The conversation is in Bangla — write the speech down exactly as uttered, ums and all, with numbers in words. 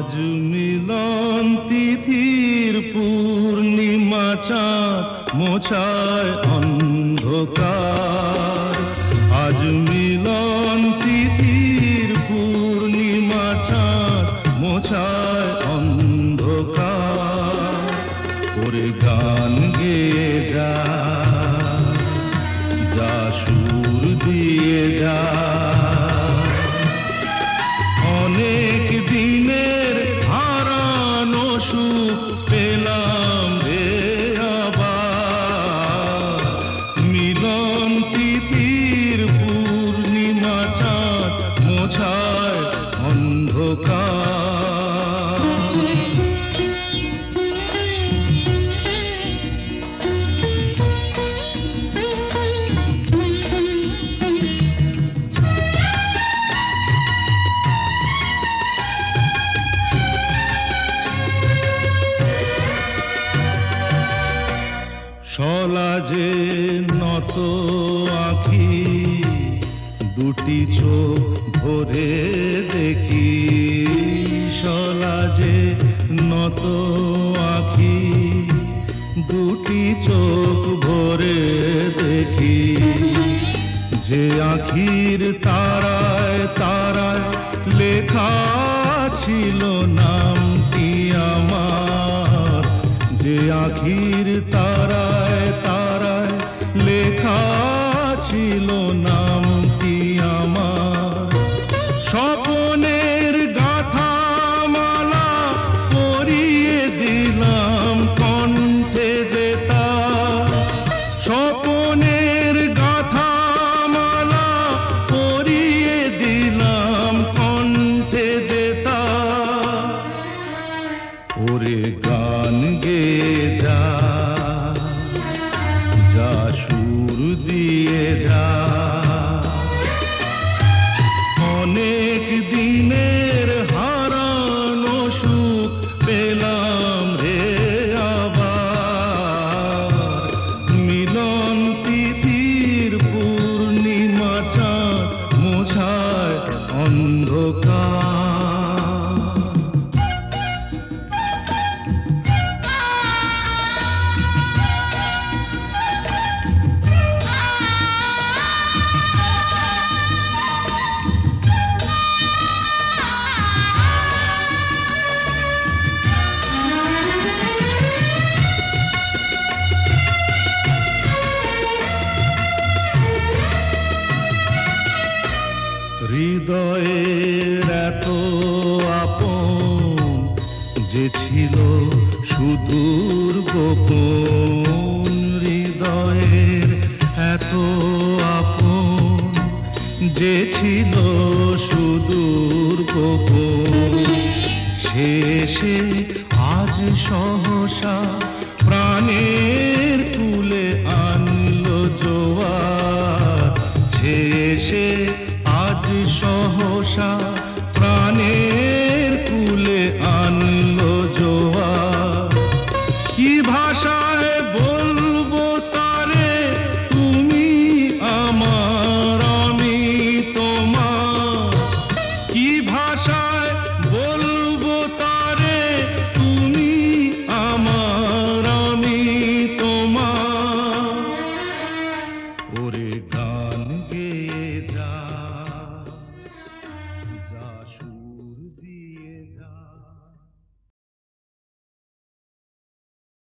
আজ মিলন তিথির পূর্ণিমা চাঁদ মোছায় অন্ধকার। আজ মিলন তিথির পূর্ণিমা চাঁদ মোছায় অন্ধকার। ওরে গান গেয়ে যা, যা সুর দিয়ে যা, অনেক দিনের হারানো সুখ পেলাম রে আবার। মিলন তিথির পূর্ণিমা চাঁদ মোছায় অন্ধকার। সলাজে নত আঁখি দুটি চোখ ভরে দেখি। সলাজে নত আঁখি দুটি চোখ ভরে দেখি। যে আঁখির তারায় তারায় লেখা ছিল নামটি আমার। যে আঁখির তারায় তারায় লেখা ছিল নামটি আমার। স্বপনের গাথা মালা পরিয়ে দিলাম কণ্ঠে যেতা। স্বপনের গাথা মালা পরিয়ে দিলাম কণ্ঠে যেতা। ওরে গান গেয়ে যা, যা সুর দিয়ে যা, অনেক দিনের হারানো সুখ পেলাম রে আবার। মিলন তিথির পূর্ণিমা চাঁদ মোছায় অন্ধকার। হৃদয়ের এত আপন যে ছিল সুদূর গোপন। হৃদয়ের এত আপন যে ছিল সুদূর গোপন। শেষে আজ সহসা প্রাণে